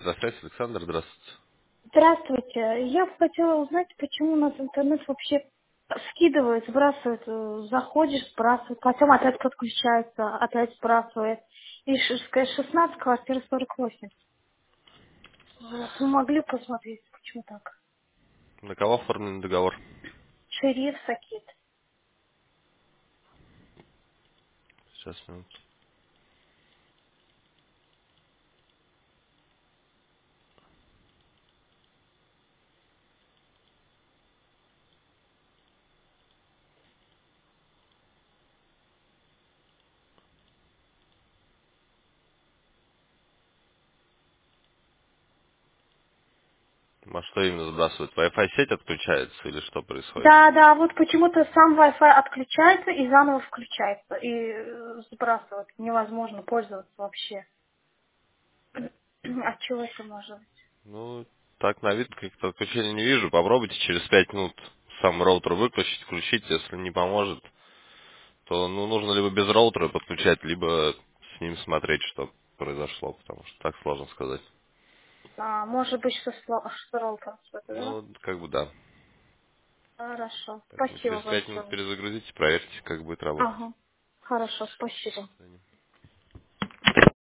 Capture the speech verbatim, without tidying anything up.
Здравствуйте, Александр, здравствуйте. Здравствуйте. Я бы хотела узнать, почему у нас интернет вообще скидывает, сбрасывает, э, заходишь, сбрасывает, потом опять подключается, опять сбрасывает. И ш- сказать, шестнадцать, квартира сорок восемь. Вот. Вы могли посмотреть, почему так? На кого оформлен договор? Шериф Сакит. Сейчас, минуту. А что именно сбрасывает? Wi-Fi сеть отключается или что происходит? Да, да, вот почему-то сам Wi-Fi отключается и заново включается. И э, сбрасывать невозможно пользоваться вообще. От чего это может быть? Ну, так на вид как-то отключения не вижу. Попробуйте через пять минут сам роутер выключить, включить. Если не поможет, то ну, нужно либо без роутера подключать, либо с ним смотреть, что произошло, потому что так сложно сказать. А, может быть, что с ло- что роутером что-то, да? Ну, как бы да. Хорошо. Поэтому Спасибо через пять минут большое. перезагрузите, проверьте, как будет работать. Ага. Хорошо, спасибо. До свидания.